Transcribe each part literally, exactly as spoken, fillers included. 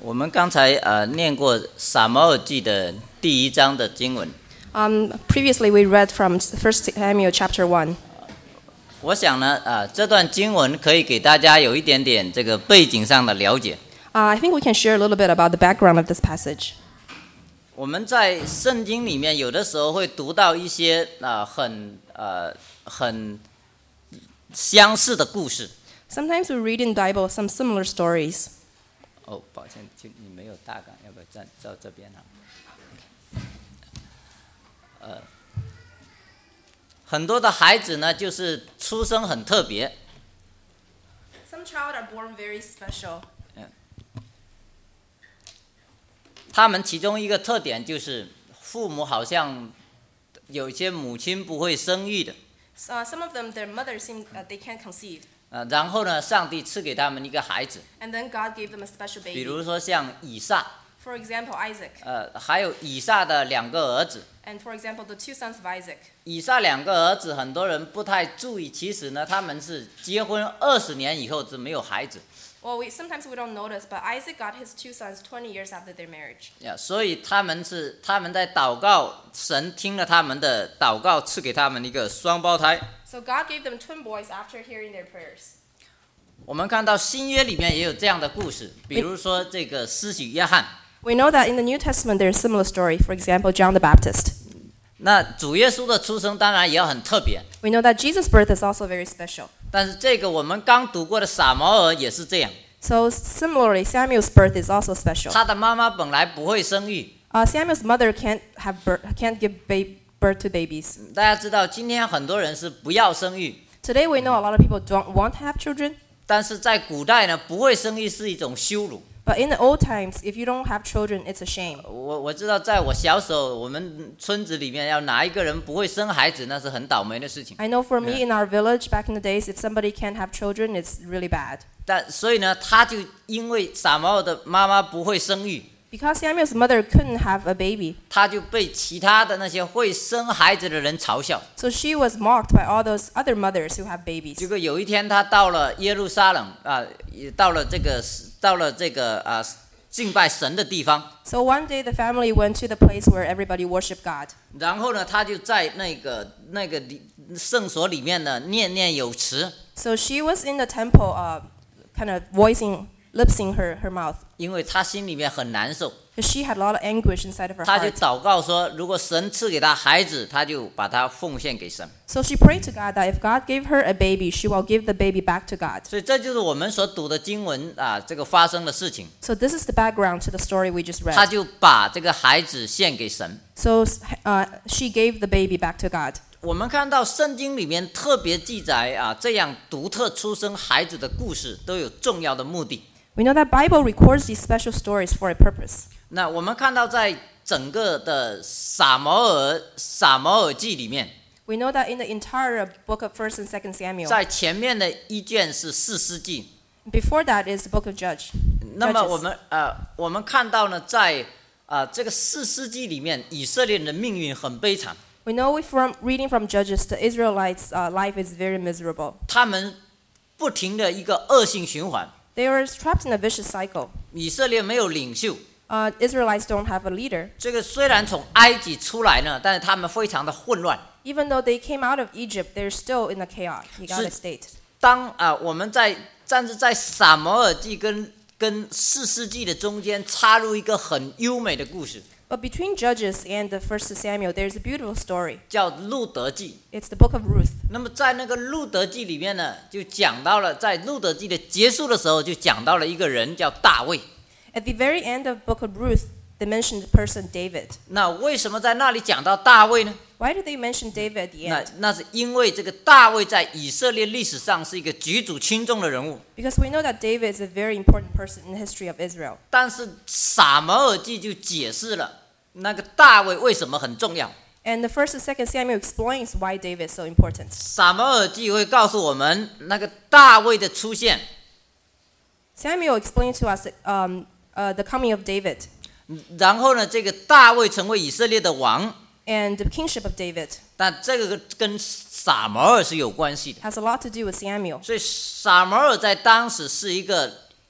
我们刚才呃念过撒母耳记的第一章的经文。 Um, previously, we read from First Samuel chapter one. 我想呢，呃，这段经文可以给大家有一点点这个背景上的了解。 Uh, I think we can share a little bit about the background of this passage. 我们在圣经里面有的时候会读到一些啊、呃、很呃很相似的故事。 Sometimes we read in the Bible some similar stories. 哦，抱歉，就你没有大纲，要不要站到这边啊？呃，很多的孩子呢，就是出生很特别。 Some child are born very special. 他们其中一个特点就是父母好像有些母亲不会生育的。 Uh, some of them, their mother seem uh, they can't conceive. 呃，然后呢，上帝赐给他们一个孩子。 And then God gave them a special 比 baby. 如说像以撒。 For example, Isaac. 呃，还有以撒的两个儿子。 And for example, the two sons of Isaac. 以撒两个儿子，很多人不太注意，其实呢，他们是结婚二十年以后是没有孩子。 Well, we, sometimes we don't notice, but Isaac got his two sons twenty years after their marriage. Yeah, 所以他们是他们在祷告，神听了他们的祷告，赐给他们一个双胞胎。 So God gave them twin boys after hearing their prayers. 我们看到新约里面也有这样的故事，比如说这个施洗约翰。 We know that in the New Testament there's a similar story. For example, John the Baptist. 那主耶稣的出生当然也很特别。 We know that Jesus' birth is also very special. 但是这个我们刚读过的撒母耳也是这样。 So similarly, Samuel's birth is also special. 他的妈妈本来不会生育。 Uh, Samuel's mother can't have birth, can't give ba- birth to babies. 大家知道，今天很多人是不要生育。 Today we know a lot of people don't want to have children. 但是在古代呢，不会生育是一种羞辱。 But in the old times, if you don't have children, it's a shame. 我我知道，在我小时候，我们村子里面要哪一个人不会生孩子，那是很倒霉的事情。 I know for me in our village back in the days, if somebody can't have children, it's really bad. 但所以呢，他就因为撒母耳的妈妈不会生育， Because Samuel's mother couldn't have a baby, 他就被其他的那些会生孩子的人嘲笑。 so she was mocked by all those other mothers who have babies. 结果有一天，他到了耶路撒冷啊，也到了这个到了这个啊敬拜神的地方。 So one day the family went to the place where everybody worshiped God. 然后呢，他就在那个那个圣所里面呢念念有词。 So she was in the temple, uh, kind of voicing, lip-syncing her, her mouth. 因为他心里面很难受， Because she had a lot of anguish inside of her 他就 heart. 祷告说，如果神赐给他孩子，他就把他奉献给神。 So she prayed to God that if God gave her a baby, she will give the baby back to God. 所以这就是我们所读的经文啊，这个发生的事情。 So this is the background to the story we just 他 read. 就把这个孩子献给神。 So uh, she gave the baby back to God. 我们看到圣经里面特别记载啊，这样独特出生孩子的故事都有重要的目的。 We know that Bible records these special stories for a purpose. 那我们看到在整个的撒母耳撒母耳记里面， We know that in the entire book of First and Second Samuel. 在前面的一卷是士师记。 Before that is the book of Judge. 那么 Judges. 我们呃，我们看到呢，在啊、呃、这个士师记里面，以色列人的命运很悲惨。 We know from reading from Judges, the Israelites' uh, life is very miserable. 他们不停的一个恶性循环。 They were trapped in a vicious cycle. 以色列没有领袖。 Uh, Israelites don't have a leader. 这个虽然从埃及出来呢，但是他们非常的混乱。 Even though they came out of Egypt, they're still in a chaotic state. 当啊、呃、我们在但是在撒母耳记跟跟士师记的中间插入一个很优美的故事， But between Judges and the First Samuel, there's a beautiful story. 叫路德记。 It's the book of Ruth. 那么在那个路德记里面呢，就讲到了，在路德记的结束的时候，就讲到了一个人叫大卫。 At the very end of book of Ruth, they mentioned the person David. 那为什么在那里讲到大卫呢？ Why did they mention David at the 那 end? 那是因为这个大卫在以色列历史上是一个举足轻重的人物。 Because we know that David is a very important person in the history of Israel. 但是撒母耳记就解释了那个大卫为什么很重要。 And the First and Second Samuel explains why David is so important. 撒母耳记会告诉我们，那个大卫的出现， Samuel explained to us um, uh, the coming of David 然后呢，这个大卫成为以色列的王， and the kingship of David 但这个跟撒母耳是有关系的。 has a lot to do with Samuel. 所以撒母耳在当时是一个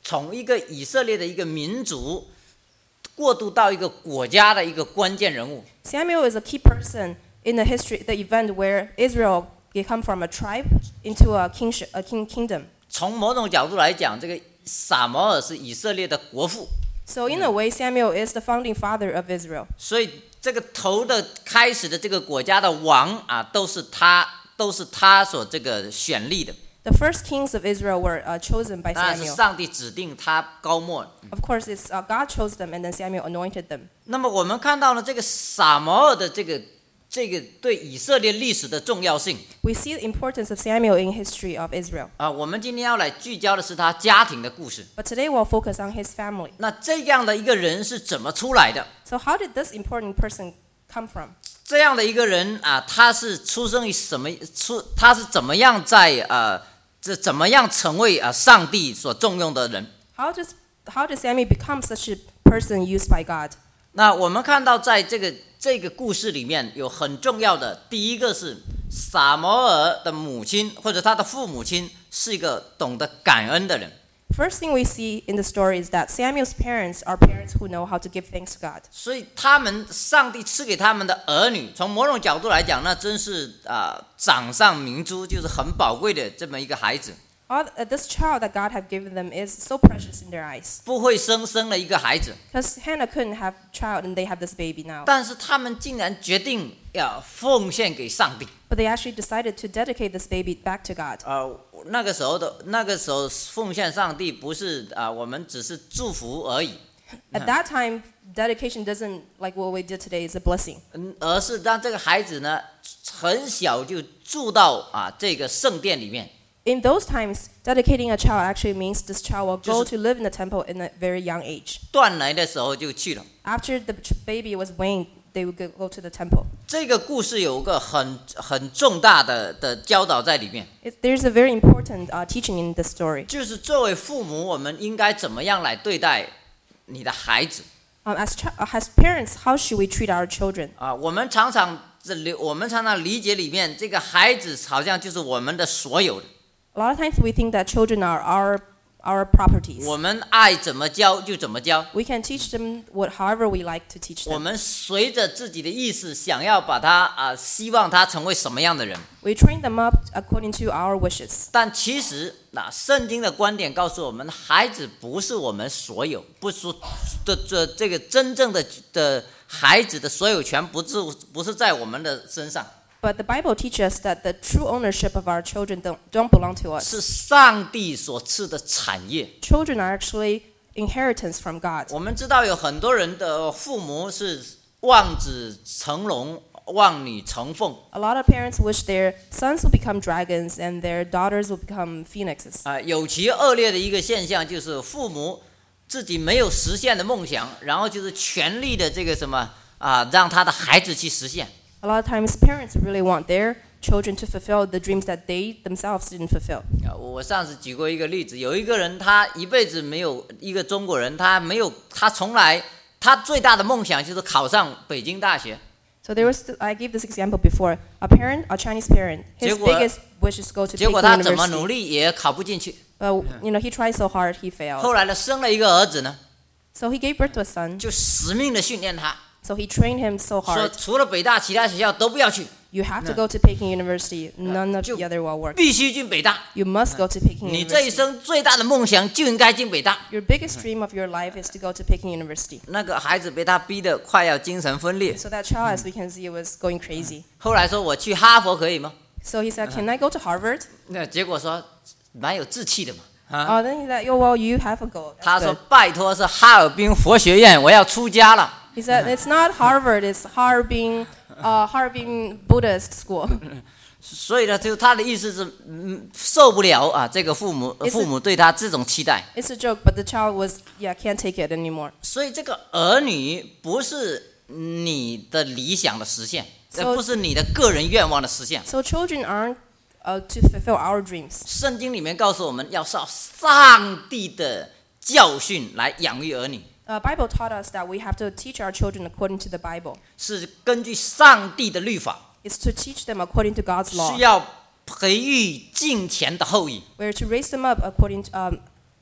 从一个以色列的一个民族过渡到一个国家的一个关键人物。 Samuel is a key person in the history, the event where Israel become from a tribe into a kingship, a king kingdom. 从某种角度来讲，这个撒摩尔是以色列的国父， So in a way, Samuel is the founding father of Israel. 所以这个头的开始的这个国家的王啊，都是他，都是他所这个选立的。 The first kings of Israel were uh, chosen by 当然是 Samuel. 上帝指定他高末。 Of course, it's uh, God chose them, and then Samuel anointed them. 那么我们看到了这个撒摩尔的这个这个对以色列历史的重要性 We see the importance of Samuel in history of Israel. 啊。我们今天要来聚焦的是他家庭的故事。 But today we'll focus on his family. 那这样的一个人是怎么出来的？ So how did this important person come from? 这样的一个人啊，他是出生于什么？出他是怎么样在呃，这怎么样成为啊上帝所重用的人？ How does how does Samuel become such a person used by God? 那我们看到在这个这个故事里面有很重要的，第一个是撒摩尔的母亲或者他的父母亲是一个懂得感恩的人。 First thing we see in the story is that Samuel's parents are parents who know how to give thanks to God. 所以他们上帝赐给他们的儿女，从某种角度来讲，那真是啊、呃、掌上明珠，就是很宝贵的这么一个孩子。 All, uh, this child that God had given them is so precious in their eyes. 不会生生了一个孩子， Because Hannah couldn't have a child and they have this baby now. 但是他们竟然决定要奉献给上帝。 But they actually decided to dedicate this baby back to God. 呃，那个时候的那个时候奉献上帝不是啊、呃，我们只是祝福而已， At that time, dedication doesn't like what we did today is a blessing. 嗯，而是让这个孩子呢很小就住到啊这个圣殿里面。 In those times, dedicating a child actually means this child will go 就是 to live in the temple in a very young age. 断奶的时候就去了。 After the ch- baby was weaned, they would go go to the temple. 这个故事有个很很重大的的教导在里面， It, there's a very important uh, teaching in this story. 就是作为父母，我们应该怎么样来对待你的孩子 Um, as, ch- uh, as parents, how should we treat our children? 啊？我们常常这里，我们常常理解里面，这个孩子好像就是我们的所有的， A lot of times we think that children are our, our properties. 我们爱怎么教就怎么教， We can teach them what, however we like to teach 我 them. 们随着自己的意思想要把他啊，希望他成为什么样的人。 We train them up according to our wishes. 但其实，那圣经的观点告诉我们，孩子不是我们所有，不是的这这个真正的的孩子的所有权不是不是在我们的身上， But the Bible teaches us that the true ownership of our children don't, don't belong to us. 是上帝所赐的产业。 Children are actually inheritance from God. 我们知道有很多人的父母是望子成龙、望女成凤 A lot of parents wish their sons will become dragons and their daughters will become phoenixes. 啊、有其恶劣的一个现象就是父母自己没有实现的梦想，然后就是全力的这个什么啊、让他的孩子去实现。 A lot of times parents really want their children to fulfill the dreams that they themselves didn't fulfill. 啊，我上次举过一个例子，有一个人他一辈子没有一个中国人，他没有他从来他最大的梦想就是考上北京大学， So there was, I gave this example before. A parent, a Chinese parent, his 结果- biggest wish is to go to 结果 Peking 他怎么努 University. 力也考不进去。 But you know he tried so hard, he failed. 后来呢，生了一个儿子呢， So he gave birth to a son. 就死命的训练他， So he trained him so 说 hard. 除了北大，其他学校都不要去， You have to go to Peking University. None of 就- the other will work. 必须进北大。 You must go to Peking 你这一 University. 生最大的梦想就应该进北大。 Your biggest dream of your life is to go to Peking University. 那个孩子被他逼得快要精神分裂， So that child, as we can see, was going crazy. 后来说我去哈佛可以吗？ So he said, "Can I go to Harvard?" 那结果说蛮有志气的嘛。啊， Oh, then he said, "Oh, well, you have a goal." 他 That's 说 good. 拜托是哈尔滨佛学院，我要出家了。 He said, "It's not Harvard. It's Harbin, uh, Harbin Buddhist school." 所以呢，就他的意思是，嗯，受不了啊，这个父母 Is it- 父母对他这种期待。 It's a joke, but the child was, yeah, can't take it anymore. 所以这个儿女不是你的理想的实现， So- 呃，不是你的个人愿望的实现。 So children aren't uh, to fulfill our dreams. 圣经里面告诉我们要照上帝的教训来养育儿女， Uh, Bible taught us that we have to teach our children according to the Bible. 是根据上帝的律法， It's to teach them according to God's law. 是要培育敬虔的后裔。 We're to raise them up according to, um,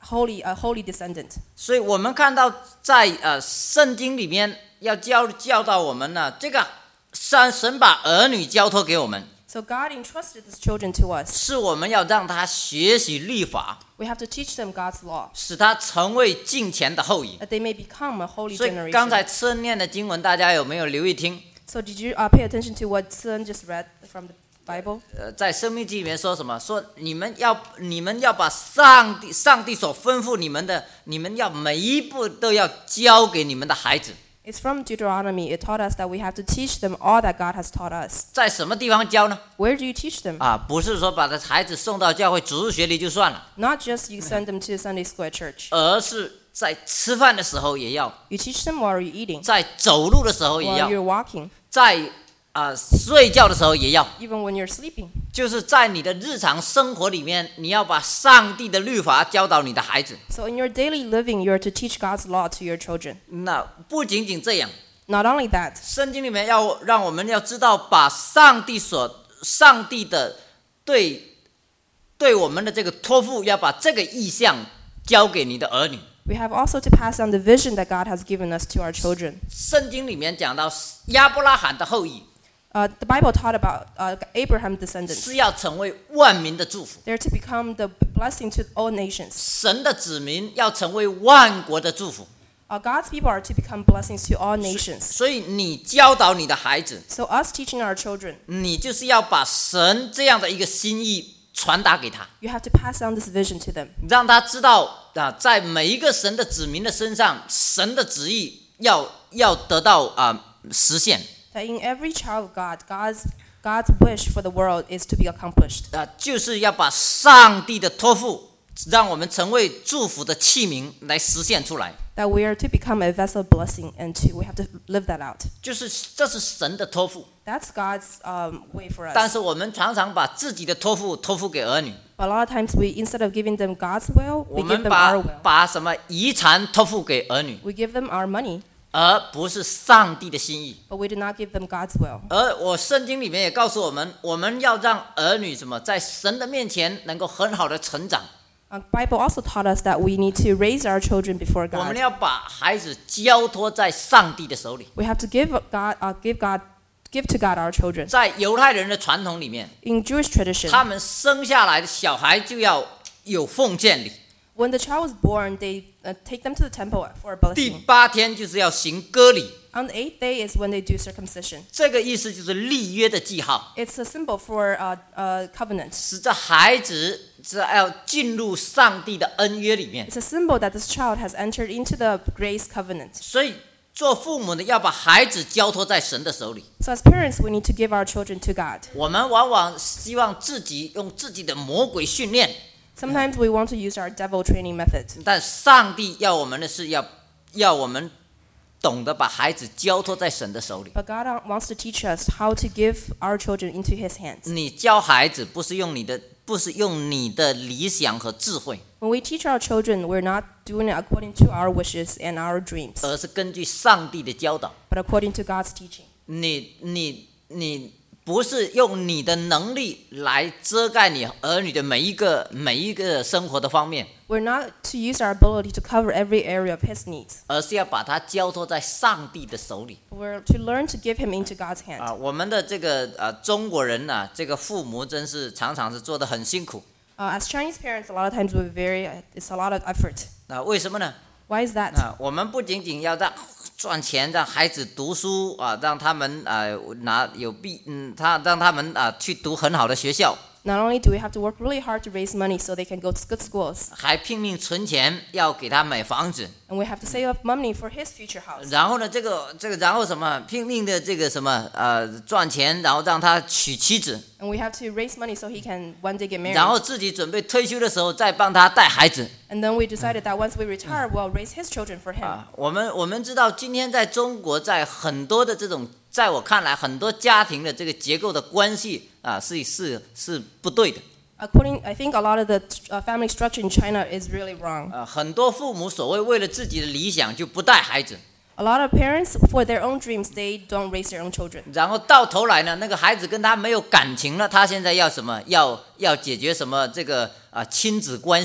holy, a holy descendant. 所以我们看到在呃圣经里面要教教导我们呢，这个神神把儿女交托给我们， So God entrusted His children to us. 是我们要让他学习律法， We have to teach them God's law, 使他成为敬虔的后裔。 that they may become a holy 所以刚 generation. 才次念的经文，大家有没有留意听？ So did you uh, pay attention to what Sun just read from the Bible? 呃，在生命记里面说什么？说你们要你们要把上帝上帝所吩咐你们的，你们要每一步都要教给你们的孩子。 It's from Deuteronomy. It taught us that we have to teach them all that God has taught us. 在什么地方教呢？ Where do you teach them? 啊，不是说把这孩子送到教会主日学里就算了， Not just you send them to Sunday school at church. 而是在吃饭的时候也要， You teach them while you're eating, 在走路的时候也 while 要， you're walking, 在啊、睡觉的时候也要， even when you're sleeping. 就是在你的日常生活里面，你要把上帝的律法教导你的孩子。 So in your daily living, you're to teach God's law to your children. 那不仅仅这样， Not only that, 圣经里面要让我们要知道，把上帝所上帝的对对我们的这个托付，要把这个意向交给你的儿女。 we have also to pass on the vision that God has given us to our children. 圣经里面讲到亚伯拉罕的后裔 Uh, the Bible taught about uh, Abraham's descendants. 是要成为万民的祝福， They're to become the blessing to all nations. 神的子民要成为万国的祝福。 Uh, God's people are to become blessings to all nations. 所以你教导你的孩子， So us teaching our children, 你就是要把神这样的一个心意传达给他， you have to pass on this vision to them. 让他知道啊，在每一个神的子民的身上，神的旨意要要得到啊实现 That in every child of God, God's, God's wish for the world is to be accomplished. 啊，就是要把上帝的托付，让我们成为祝福的器皿来实现出来。 That we are to become a vessel of blessing, and to, we have to live that out. 就是这是神的托付， That's God's um, way for 但 us. 是我们常常把自己的托付托付给儿女， But a lot of times, we instead of giving them God's will, 我 we give 们 them 把 our will. 把什么遗产托付给儿女， We give them our money, 而不是上帝的心意。 but we do not give them God's will. 而我圣经里面也告诉我们，我们要让儿女什么，在神的面前能够很好的成长。 Uh, Bible also taught us that we need to raise our children before 我们 God. 要把孩子交托在上帝的手里。 We have to give God, uh, give God, give to God our children. 在犹太人的传统里面， In Jewish tradition, 他们生下来的小孩就要有奉献礼， when the child was born, they uh, take them to the temple for a 第 blessing. 八天就是要行割礼。 On the eighth day is when they do circumcision. 这个意思就是立约的记号， It's a symbol for uh, uh, covenant. 使这孩子是要进入上帝的恩约里面。 It's a symbol that this child has entered into the grace covenant. 所以做父母的要把孩子交托在神的手里。 So as parents, we need to give our children to God. 我们往往希望自己用自己的魔鬼训练， Sometimes we want to use our devil training method. 但上帝要我们的是要要我们懂得把孩子交托在神的手里。 But God wants to teach us how to give our children into His hands. 你教孩子不是用你的，不是用你的理想和智慧， When we teach our children, we're not doing it according to our wishes and our dreams, 而是根据上帝的教导。 but according to God's teaching. 你你你不是用你的能力来遮盖你儿女的每一个每一个生活的方面， We're not to use our ability to cover every area of His needs. 而是要把它交托在上帝的手里。 We're to learn to give Him into God's hand. 啊，我们的这个呃中国人呐、啊，这个父母真是常常是做得很辛苦。 Uh, as Chinese parents, a lot of times we're very, uh, it's a lot of effort. 啊，为什么呢？ Why is that? 啊，我们不仅仅要让赚钱，让孩子读书啊，让他们啊拿有必嗯，他让他们啊去读很好的学校， Not only do we have to work really hard to raise money so they can go to good schools, 还拼命存钱要给他买房子。 and we have to save up money for his future house. 然后呢，这个这个，然后什么拼命的这个什么呃赚钱，然后让他娶妻子， And we have to raise money so he can one day get married. 然后自己准备退休的时候再帮他带孩子。 And then we decided that once we retire, we'll raise his children for him. 啊，我们我们知道，今天在中国，在很多的这种，在我看来，很多家庭的这个结构的关系啊，是是是不对的。 According, I think a lot of the uh, family structure in China is really wrong. 啊，很多父母所谓为了自己的理想就不带孩子， A lot of parents, for their own dreams, they don't raise their own children. 然后到头来呢，那个孩子跟他没有感情了，他现在要什么？要要解决什么这个啊亲子关系？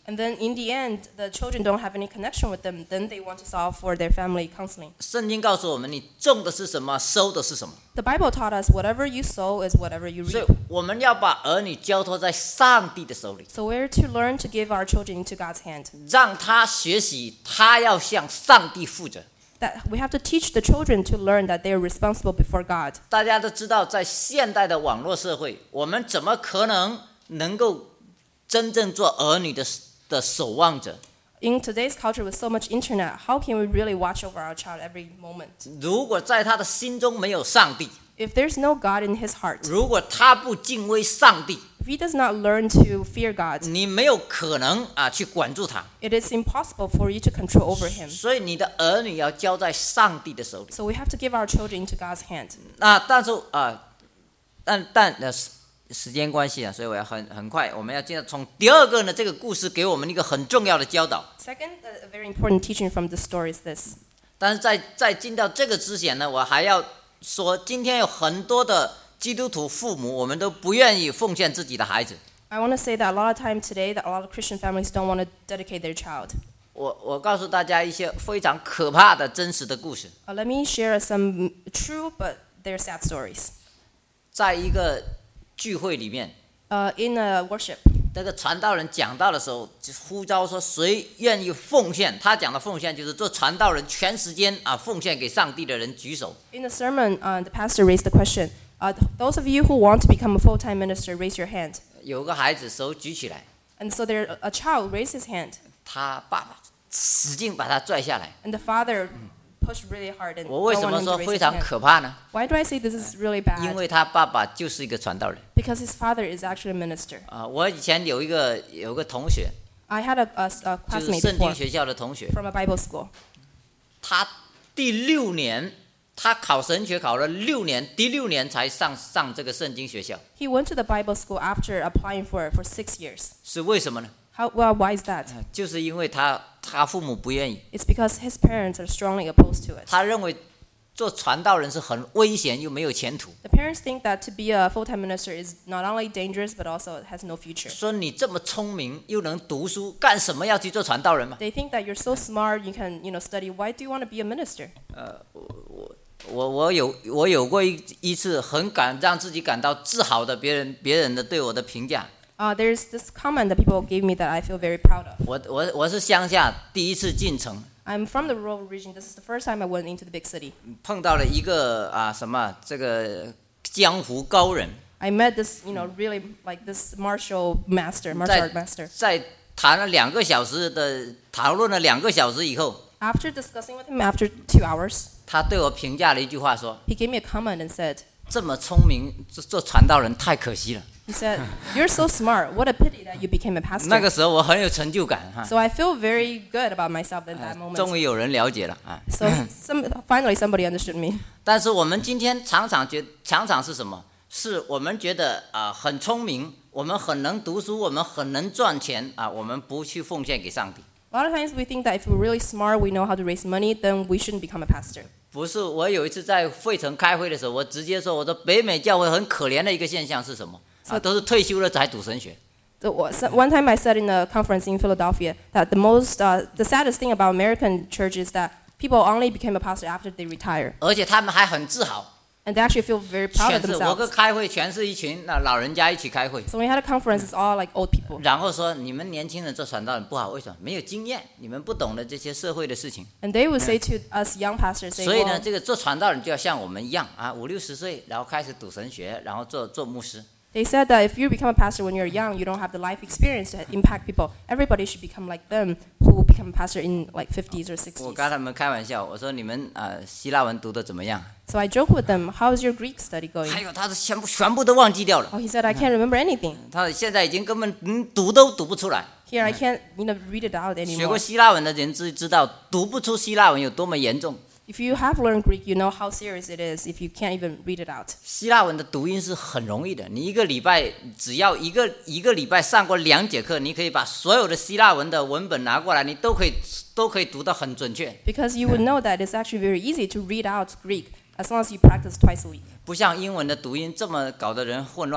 And then in the end, the children don't have any connection with them. Then they want to solve for their family counseling. 圣经告诉我们，你种的是什么，收的是什么。 The Bible taught us whatever you sow is whatever you 所以 reap. 我们要把儿女交托在上帝的手里， So we're to learn to give our children into God's hand. 让他学习，他要向上帝负责。 That we have to teach the children to learn that they are responsible before God. 大家都知道，在现代的网络社会，我们怎么可能能够真正做儿女的的守望者？ In today's culture with so much internet, how can we really watch over our child every moment? 如果在他的心中没有上帝， If there's no God in his heart, 如果他不敬畏上帝， if he does not learn to fear God, 你没有可能啊去管住他。 it is impossible for you to control over him. 所以你的儿女要交在上帝的手里。 So we have to give our children into God's hand. 那但是啊，但但呃时时间关系啊，所以我要很很快，我们要进到从第二个呢，这个故事给我们一个很重要的教导。 Second, a a very important teaching from this story is this. 但是在在进到这个之前呢，我还要说，今天有很多的基督徒父母，我们都不愿意奉献自己的孩子。 I want to say that a lot of time today that a lot of Christian families don't want to dedicate their child. 我我告诉大家一些非常可怕的真实的故事。 Uh, let me share some true but they're sad stories. 在一个聚会里面， Uh, in a worship, 那个传道人讲道的时候，就呼召说谁愿意奉献。他讲的奉献就是做传道人全时间啊奉献给上帝的人举手。 in the sermon, uh, the pastor raised the question, uh, those of you who want to become a full-time minister, raise your hand. 有个孩子手举起来， And so there, a child raised his hand, 他爸爸使劲把他拽下来。 and the father pushed really hard and 我为 don't 什 want 么 him 说 to raise 非 his 常 hand. 可怕呢？ Why do I say this is really 因 bad? 为他爸爸就是一个传道人 Because his father is actually a minister. 啊。我以前有一个有个同学， I had a, a, a 就是 classmate 圣经 before 学校的同学， from a Bible school. 他第六年，他考神学考了六年，第六年才上上这个圣经学校， He went to the Bible school after applying for it for six years. 是为什么呢？ How, well, why is that? 啊就是因为他他父母不愿意， It's because his parents are strongly opposed to it. 他认为做传道人是很危险又没有前途。 The parents think that to be a full-time minister is not only dangerous but also has no future. 说你这么聪明又能读书，干什么要去做传道人嘛？ They think that you're so smart, you can, you know, study. Why do you want to be a minister? 我我有我有过一一次很感让自己感到自豪的别人别人的对我的评价。 Uh, there's this comment that people gave me that I feel very proud of. 我我我是乡下第一次进城， I'm from the rural region. This is the first time I went into the big city. 碰到了一个啊什么这个江湖高人， I met this, you know, really like this martial master, martial art master. 在谈了两个小时的讨论了两个小时以后， After discussing with him after two hours, 他对我评价了一句话说： he gave me a comment and said, 这么聪明做做传道人太可惜了。 he said, "You're so smart. What a pity that you became a 那 pastor." 个时候我很有成就感哈， So I feel very good about myself at that 终 moment. 于有人了解了啊。 So some, finally somebody understood me. 但是我们今天常常觉常常是什么？是我们觉得啊、很聪明，我们很能读书，我们很能赚钱啊，我们不去奉献给上帝。 A lot of times we think that if we're really smart, we know how to raise money, then we shouldn't become a pastor. 不是，我有一次在费城开会的时候，我直接说，我说北美教会很可怜的一个现象是什么？啊，都是退休了才读神学。 So, uh, so one time I said in a conference in Philadelphia that the most, uh, the saddest thing about American church is that people only become a pastor after they retire, 而且他们还很自豪， and they actually feel very proud 全 of 是我个 themselves. 开会全是一群那老人家一起开会， So when we had a conference, it's all like old people. 然后说你们年轻人做传道人不好，为什么？没有经验，你们不懂得这些社会的事情。 And they would say to us young pastors, say, 所以呢， well, 这个做传道人就要像我们一样啊，五六十岁，然后开始读神学，然后做做牧师。 they said that if you become a pastor when you're young, you don't have the life experience to impact people. Everybody should become like them who will become a pastor in like fifties or 我 sixties. 跟他们开玩笑，我说你们啊、呃希腊文读的怎么样？ So I joke with them, how's your Greek study 还 going? 有他是全部全部都忘记掉了， Oh, he said, I can't remember anything. 他现在已经根本嗯读都读不出来。 Here, I can't, you know, read it out 学过 anymore. 希腊文的人知知道，读不出希腊文有多么严重。 If you have learned Greek, you know how serious it is if you can't even read it out. 希腊文的读音是很容易的，你一个礼拜只要一个一个礼拜上过两节课，你可以把所有的希腊文的文本拿过来，你都可以都可以读得很准确。 Because you would know that it's actually very easy to read out Greek as long as you practice twice a week. 不像英文的读音这么搞得人混乱。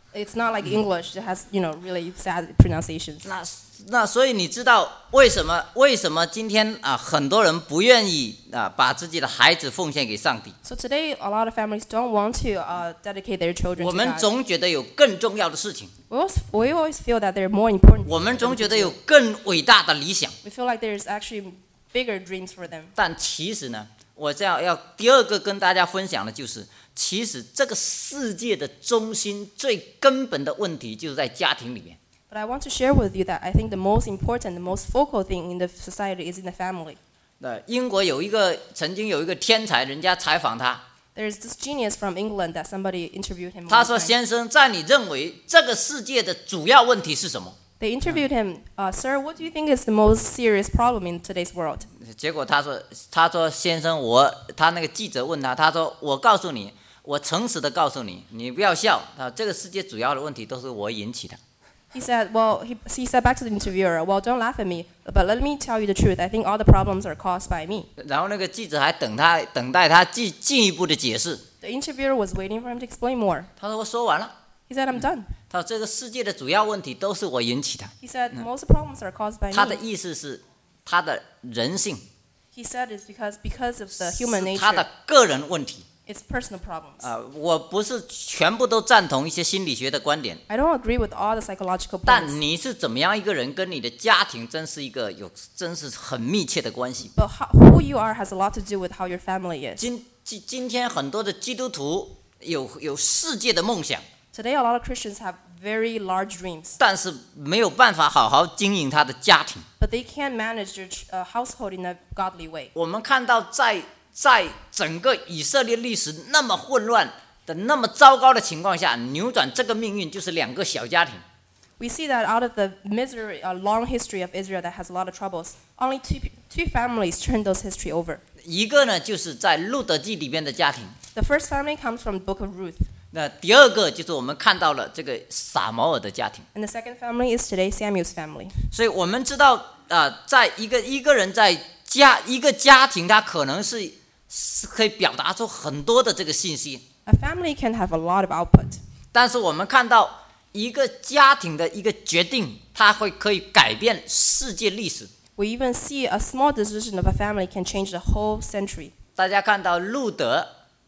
It's not like English that has, you know, really sad pronunciations. 那那所以你知道为什么为什么今天啊很多人不愿意啊把自己的孩子奉献给上帝？ So today, a lot of families don't want to uh, dedicate their children 我 to 们 God. 总觉得有更重要的事情， We always, we always feel that there are more important 我们 things 总 that 觉 we 得 could 有 do. 更伟大的理想。 We feel like there's actually bigger dreams for them. 但其实呢，我这样要第二个跟大家分享的就是，其实这个世界的中心最根本的问题就是在家庭里面。 But I want to share with you that I think the most important, the most focal thing in the society is in the family. 那英国有一个曾经有一个天才，人家采访他， There's this genius from England that somebody interviewed him. 他 one 说：“ time. 先生，在你认为这个世界的主要问题是什么？” They interviewed him, uh, Sir, what do you think is the most serious problem in today's world? 结果他说：“他说先生，我他那个记者问他，他说我告诉你，我诚实的告诉你，你不要笑啊，这个世界主要的问题都是我引起的。” He said, well, he, he said back to the interviewer, well, don't laugh at me, but let me tell you the truth. I think all the problems are caused by me. 然后那个记者还等他等待他进进一步的解释。 The interviewer was waiting for him to explain more. 他说我说完了。 He said, I'm done. 他说这个世界的主要问题都是我引起的。 He said, most problems are caused by 他的 me. 意思是他的人性 He said it's because, because of the human 是他 nature, 的个人问题 it's personal problems. 啊、我不是全部都赞同一些心理学的观点， I don't agree with all the psychological points. 但你是怎么样一个人，跟你的家庭真是一个有真是很密切的关系。 But how, who you are has a lot to do with how your family is. 今今今天很多的基督徒有有世界的梦想， Today, a lot of Christians have very large dreams, 但是没有办法好好经营他的家庭。 but they can't manage their uh, household in a godly way. 我们看到在在整个以色列历史那么混乱的、那么糟糕的情况下，扭转这个命运就是两个小家庭。 We see that out of the misery, a long history of Israel that has a lot of troubles, only two, two families turned those history over. 一个呢，就是在路德记里边的家庭； The first family comes from the book of Ruth, 那第二个就是我们看到了这个撒摩尔的家庭。 and the second family is today Samuel's family. 所以我们知道，啊、呃，在一个一个人在家一个家庭，他可能是是可以表达出很多的这个信息， A family can have a lot of output, 但是我们看到一个家庭的一个决定，它会可以改变世界历史。 we even see a small decision of a family can change the whole century. 大家看到路德，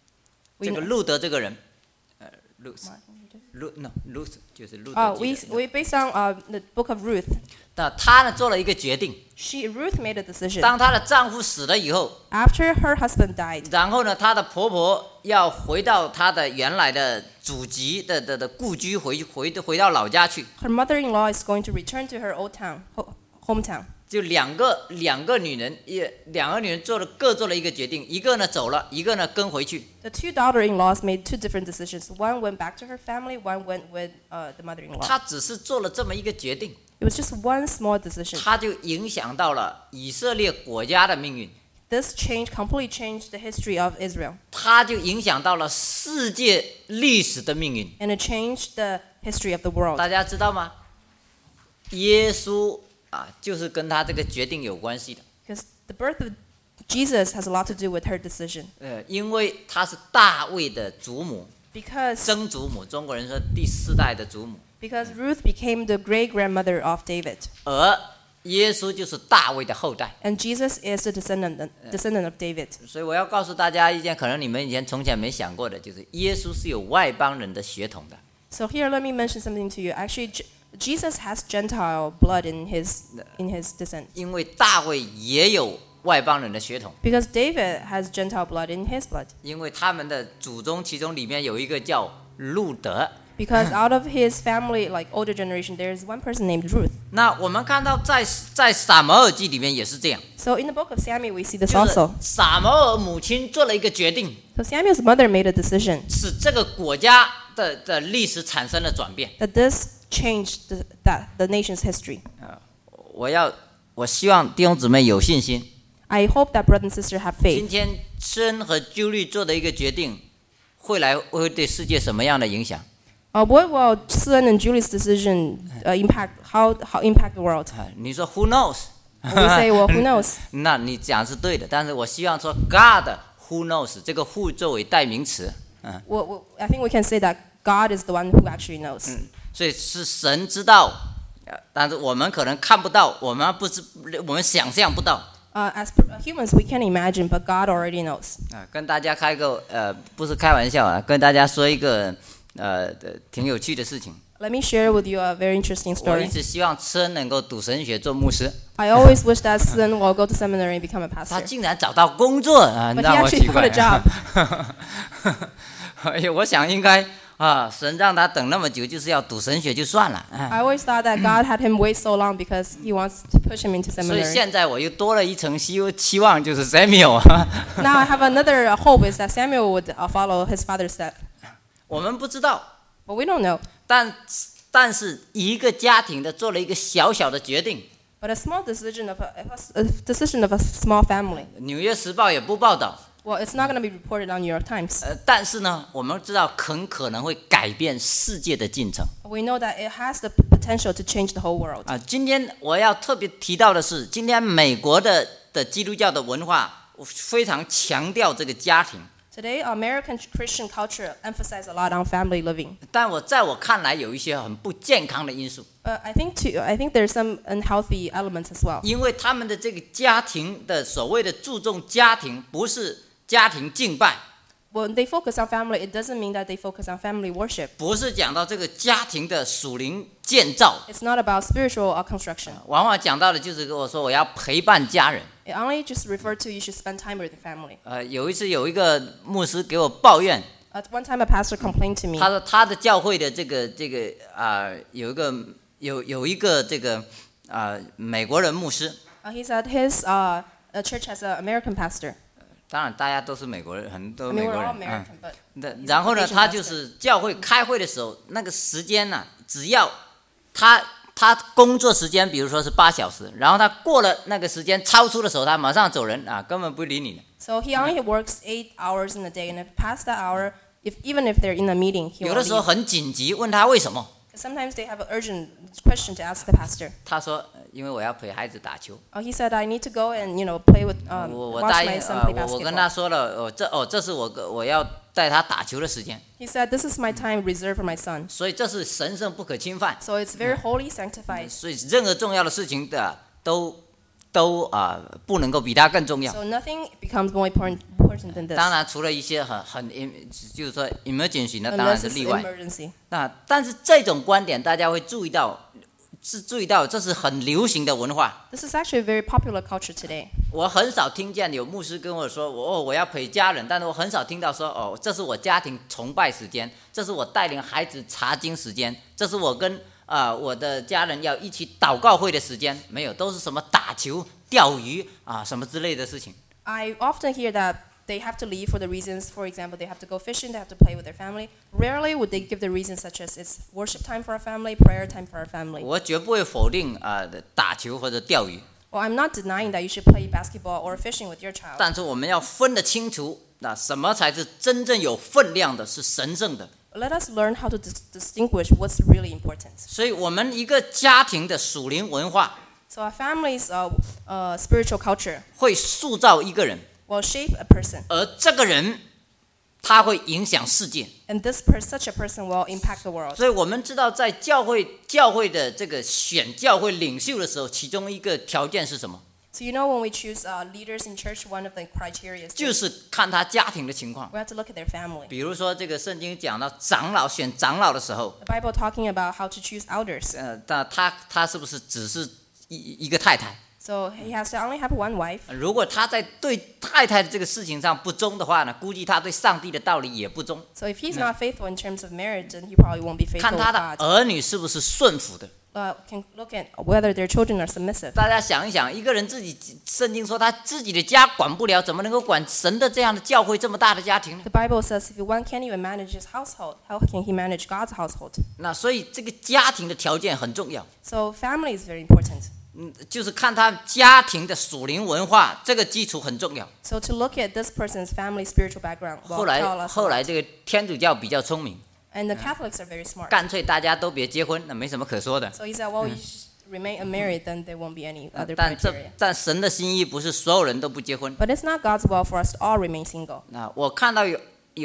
We 这个 know- 路德这个人，呃，路路 no 路就是路德 Uh, 记 we, 的 we based on uh, the book of Ruth. 那他呢做了一个决定， She Ruth made a decision. 当她的丈夫死了以后， After her husband died, 然后呢，她的婆婆要回到她的原来的祖籍的的的故居回回回到老家去， her mother-in-law is going to return to her old town, ho- hometown. 就两个两个女人，也两个女人做了各做了一个决定，一个呢走了，一个呢跟回去。 The two daughter-in-laws made two different decisions. One went back to her family, one went with uh, the mother-in-law. 她只是做了这么一个决定， It was just one small decision. 她就影响到了以色列国家的命运， This change completely changed the history of Israel, 她就影响到了世界历史的命运。 and it changed the history of the world. 大家知道吗？耶稣啊，就是跟他这个决定有关系的。 Because the birth of Jesus has a lot to do with her decision. 呃，因为他是大卫的祖母， Because, 曾祖母，中国人说第四代的祖母， because Ruth became the great-grandmother of David, 而耶稣就是大卫的后代。 and Jesus is the descendant, descendant of David. 所以我要告诉大家一件可能你们以前从前没想过的，就是耶稣是有外邦人的血统的。 So here, let me mention something to you. Actually, J- Jesus has Gentile blood in his in his descent. 因为大卫也有外邦人的血统， Because David has Gentile blood in his blood. 因为他们的祖宗其中里面有一个叫路德。 Because out of his family, like older generation, there is one person named Ruth. 那我们看到在在撒摩尔记里面也是这样， So in the book of Samuel, we see this 就是 also. 撒摩尔母亲做了一个决定， So Samuel's mother made a decision 使这个国家的的历史产生了转变。 that this changed the, that the nation's history. 我要，我希望弟兄姊妹有信心。 I hope that brothers and sisters have 今 faith. 天申和 Julie 做的一个决定，会来会对世界什么样的影响？ Uh, what will Sun and Julie's decision uh, impact? How how impact the world? 啊，你说 Who knows？ And we say, well, who knows? 那你讲是对的，但是我希望说 God Who knows 这个 Who 作为代名词，嗯， Well, well, I think we can say that God is the one who actually knows. 嗯，所以是神知道，呃但是我们可能看不到，我们不知，我们想象不到。 Uh, as per- humans, we can't imagine, but God already knows. 啊，跟大家开个呃，不是开玩笑啊，跟大家说一个呃挺有趣的事情。 Let me share with you a very interesting 我一 story. 直希望吃恩能够读神学做牧师， I always wish that Sun will go to seminary and become a 他 pastor. 竟然找到工作啊， But he 让我 actually 奇 found 怪 a。job. 哎呀，我想应该啊，神让他等那么久，就是要读神学就算了。啊 I always thought that God had him wait so long because he wants to push him into 所以 seminary. 现在我又多了一层希期望，就是 Samuel 啊。 Now I have another uh, hope is that Samuel would uh, follow his father's step. 我们不知道， But we don't know. 但但是一个家庭的做了一个小小的决定， But a small decision of a, a decision of a small family. 纽约时报也不报道， Well, it's not going to be reported on New York Times. 呃，但是呢，我们知道很可能会改变世界的进程 We know that it has the potential to change the whole world. 啊。今天我要特别提到的是，今天美国的的基督教的文化非常强调这个家庭， Today, American Christian culture emphasizes a lot on family living. 但我在我看来有一些很不健康的因素， But I think too, I think there's some unhealthy elements as well. 因为他们的这个家庭的所谓的注重家庭，不是家庭敬拜， When they focus on family, it doesn't mean that they focus on family worship. 不是讲到这个家庭的属灵建造， It's not about spiritual uh, construction. 往往讲到的就是跟我说我要陪伴家人。 It only just referred to you should spend time with the family. 呃，有一次有一个牧师给我抱怨， At one time, a pastor complained to me. 他说他的教会的这个这个啊、呃有一个有有一个这个啊、呃美国人牧师， Uh, he said his uh, uh, church has an American pastor. 当然大家都是美国人，很多 I 美 mean, 国 we're 人 all 啊。 American, but 那然后呢，他就是教会开会的时候，那个时间呢、只要他他工作时间，比如说是八小时，然后他过了那个时间超出的时候，他马上走人啊，根本不理你的。 so he only works eight hours in a day, and if past that hour, if even if they're in a meeting, he 有 will 的时候 leave. 很紧急，问他为什么， Sometimes they have an urgent question to ask the pastor. 他说呃因为我要陪孩子打球。 Uh, he said, "I need to go and you know play with 我 um, 我 watch 答 my 应 son 啊， play 我我跟他 basketball." 说了，哦这哦这是我我要带他打球的时间， He said, "This is my time reserved for my son." 所以这是神圣不可侵犯， So it's very holy, sanctified. 所以任何重要的事情的都都啊、不能够比它更重要。 So nothing becomes more important, important than this, 当然，除了一些很很 im- 就是说 emergency 那当然 unless 是 it's 例外。 emergency. 那但是这种观点大家会注意到，是注意到这是很流行的文化。 This is actually a very popular culture today. 我很少听见有牧师跟我说，我哦我要陪家人，但是我很少听到说哦这是我家庭崇拜时间，这是我带领孩子查经时间，这是我跟啊、呃我的家人要一起祷告会的时间，没有，都是什么打球、钓鱼啊什么之类的事情。 I often hear that they have to leave for the reasons, for example, they have to go fishing, they have to play with their family. Rarely would they give the reasons such as it's worship time for our family, prayer time for our family. 我绝不会否定啊、呃打球或者钓鱼， Well, I'm not denying that you should play basketball or fishing with your child. 但是我们要分得清楚，那什么才是真正有分量的，是神圣的。 Let us learn how to dis- distinguish what's really important. 所以，我们一个家庭的属灵文化 So our family's uh, uh, spiritual culture 会塑造一个人， will shape a person, 而这个人他会影响世界。 and this per- such a person will impact the world. 所以我们知道，在教会教会的这个选教会领袖的时候，其中一个条件是什么？ So you know when we choose uh, leaders in church, one of the criteria is 就 to, 是看他家庭的情况。 we have to look at their family. 比如说，这个圣经讲到长老选长老的时候， The Bible talking about how to choose elders. 呃，那他他是不是只是一一个太太？ So he has to only have one wife. 如果他在对太太的这个事情上不忠的话呢，估计他对上帝的道理也不忠。 So if he's not faithful in terms of marriage, then he probably won't be 看 faithful 他 with 的 God. 儿女是不是顺服的。 Uh, can look at whether their children are submissive. 大家想一想，一个人自己，圣经说他自己的家管不了，怎么能够管神的这样的教会这么大的家庭呢？ The Bible says if one can't even manage his household, how can he manage God's household? 那所以这个家庭的条件很重要。 So family is very important. 嗯，就是看他家庭的属灵文化，这个基础很重要。 So to look at this person's family spiritual background will 后 tell 来 us. 后 a 来 lot. 这个天主教比较聪明， And the Catholics are very smart. 干脆大家都别结婚，那没什么可说的。 So he said, well, you should remain unmarried, then there won't be any other 但这 criteria. 但神的心意不是所有人都不结婚。 But it's not God's will for us to all remain single. 那我看到有有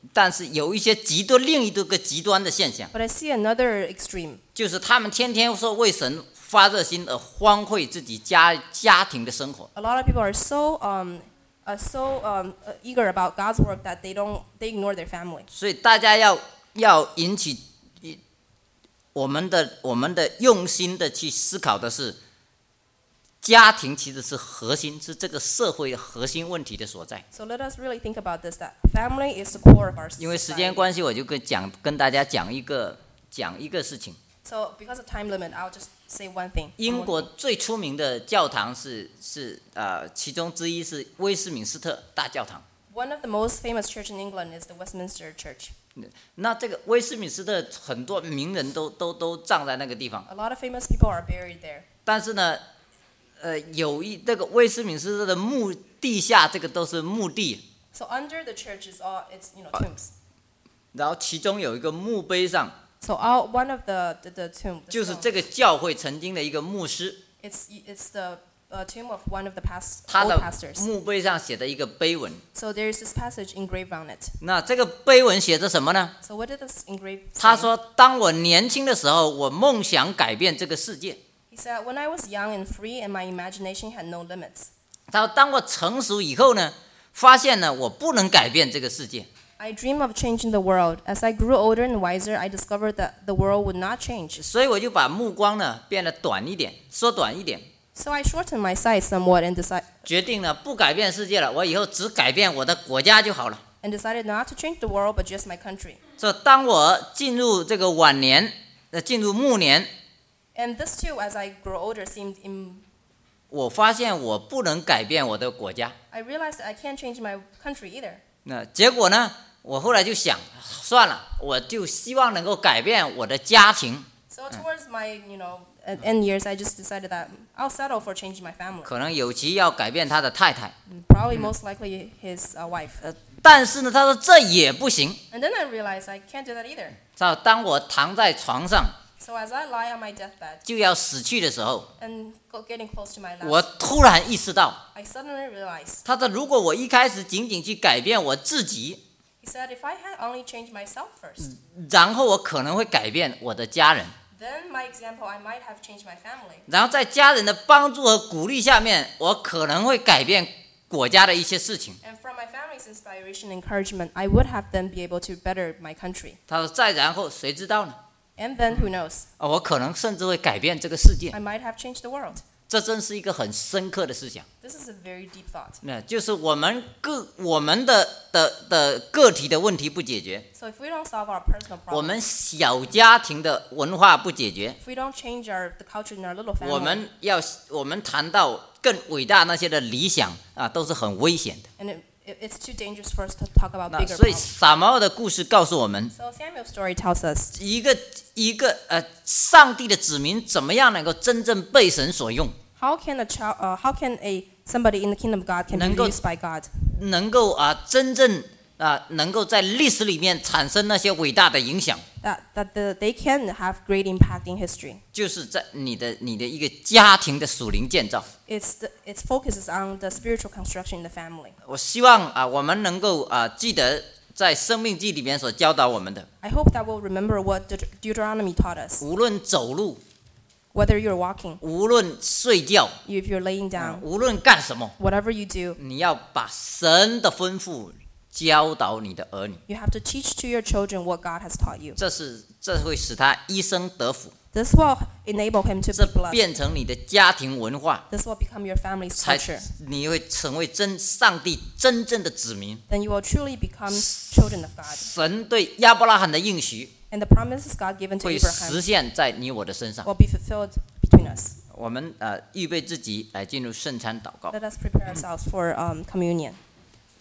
但是有一些极端，另一个极端的现象， But I see another extreme. 就是他们天天说为神发热心而荒废自己家家庭的生活。 A lot of people are so um, uh, so um, uh, eager about God's work that they don't they ignore their family. 所以大家要要引起我们的我们的用心的去思考的是，家庭其实是核心，是这个社会的核心问题的所在。 So let us really think about this. That family is the core of our 因为时间 society. 关系，我就跟讲跟大家讲一个讲一个事情。 So because of time limit, I'll just say one thing. 英国最出名的教堂是是呃，其中之一是威斯敏斯特大教堂。 One of the most famous church in England is the Westminster Church. 那这个威斯敏斯特很多名人都都都葬在那个地方， A lot of famous people are buried there. 但是呢，呃，有一这个威斯敏斯特的墓地下这个都是墓地， So under the church is all it's you know tombs. 然后其中有一个墓碑上， So all one of the the, the tomb. the 就是 stone, 这个教会曾经的一个牧师， It's it's the uh, tomb of one of the past 他 old 的 pastors. 墓碑上写的一个碑文。 So there is this passage engraved on it. 那这个碑文写着什么呢？ So what did this engraved say? 他说：“当我年轻的时候，我梦想改变这个世界。 He said, "When I was young and free, and my imagination had no limits, 他说，当我成熟以后呢，发现呢，我不能改变这个世界。 I dreamed of changing the world. As I grew older and wiser, I discovered that the world would not change. 所以我就把目光呢变得短一点，缩短一点， So I shortened my sight somewhat and, deci- 决定呢不改变世界了，我以后只改变我的国家就好了。 and decided not to change the world, but just my country. 所以当我进入这个晚年，呃，进入暮年， And this too, as I grow older, seemed Im- 我发现我不能改变我的国家。 I realized that I can't change my country either. 那结果呢，我后来就想，算了，我就希望能够改变我的家庭。 So towards my, you know, e- end years, I just decided that I'll settle for changing my family. 可能有其要改变他的太太， Probably most likely his uh, wife. 呃，但是呢，他说这也不行。 And then I realized I can't do that either. 到当我躺在床上 So as I lie on my deathbed 就要死去的时候， and go- getting close to my 我 last, 突然意识到， I suddenly realized. 他说如果我一开始仅仅去改变我自己， He said, if I had only changed myself first, 然后我可能会改变我的家人， then my example, I might have changed my family. 然后在家人的帮助和鼓励下面，我可能会改变国家的一些事情。 And from my family's inspiration and encouragement, I would have then be able to better my country. 他说再然后谁知道呢？ And then who knows? 啊我可能甚至会改变这个世界。 I might have changed the world. 这真是一个很深刻的思想。 This is a very deep thought. 那就是我们个我们的的的个体的问题不解决， So if we don't solve our personal 我 problems, 们小家庭的文化不解决， if we don't change our the culture in our little 我 family, 们要我们谈到更伟大那些的理想啊，都是很危险的。 and it, it, it's too dangerous for us to talk about 那 bigger 所以 problems. 撒母耳的故事告诉我们， So Samuel's story tells us 一个一个呃，上帝的子民怎么样能够真正被神所用， how can a child, uh, how can a somebody in the kingdom of God can be 能够- used by God, 能够啊真正啊能够在历史里面产生那些伟大的影响， that that the, they can have great impact in history. 就是在你的你的一个家庭的属灵建造。 It's the, its focus is on the spiritual construction in the family. 我希望啊，我们能够啊记得在《生命记》里面所教导我们的， I hope that we'll remember what Deut- Deuteronomy taught us. 无论走路， Whether you're walking, 无论睡觉， if you're laying 啊 down, 无论干什么， whatever you do, 你要把神的吩咐教导你的儿女， you have to teach to your children what God has taught you. 这是这会使他一生得福， This will enable him to 这 be blessed. 变成你的家庭文化， This will become your family's 才 culture. 你会成为真上帝真正的子民。 Then you will truly become children of God. 神对亚伯拉罕的应许 And the promises God given to 会 Abraham 实现在你我的身上。 will be fulfilled between us. 我们呃预备自己来进入圣餐祷告。 Let us prepare ourselves for um, communion.